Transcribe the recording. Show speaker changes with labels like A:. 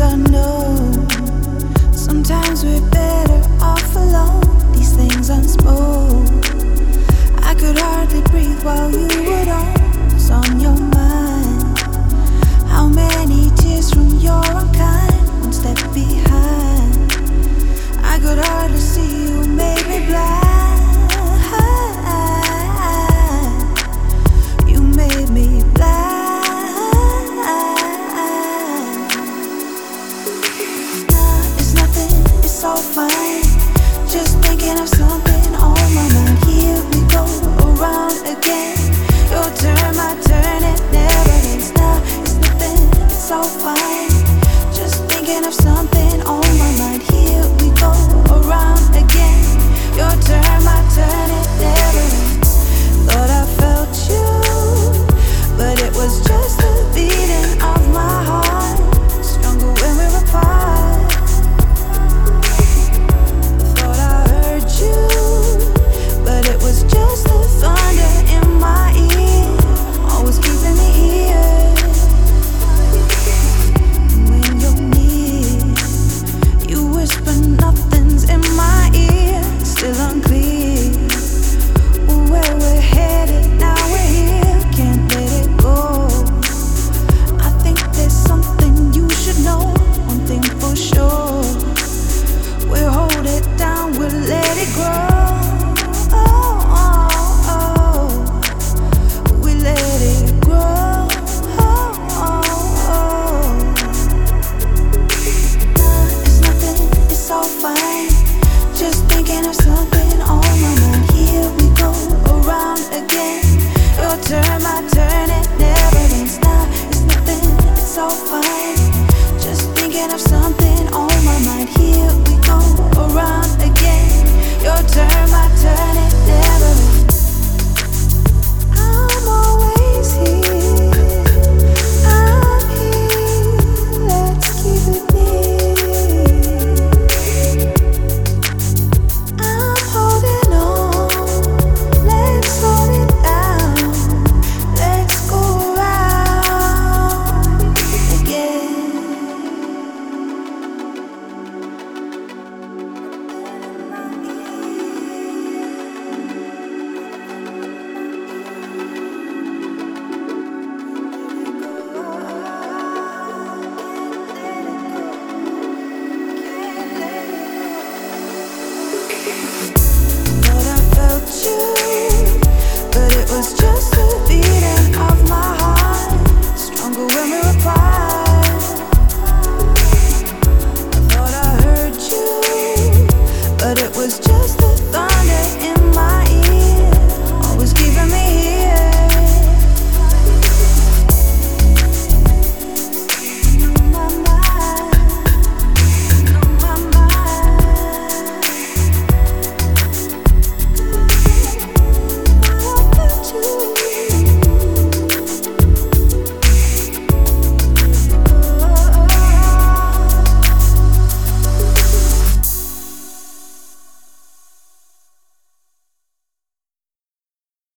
A: I know. Sometimes we're better off alone, these things unspoke. I could hardly breathe while you would on what's on your mind. How many tears from your unkind, one step behind. I could hardly see you, made me blind. You made me blind. Nah, it's nothing, it's all fine. Just thinking of something on my mind. Here we go around again. Your turn, my turn, it never ends. Nah, it's nothing, it's all fine. Just thinking of something on my mind. Here we go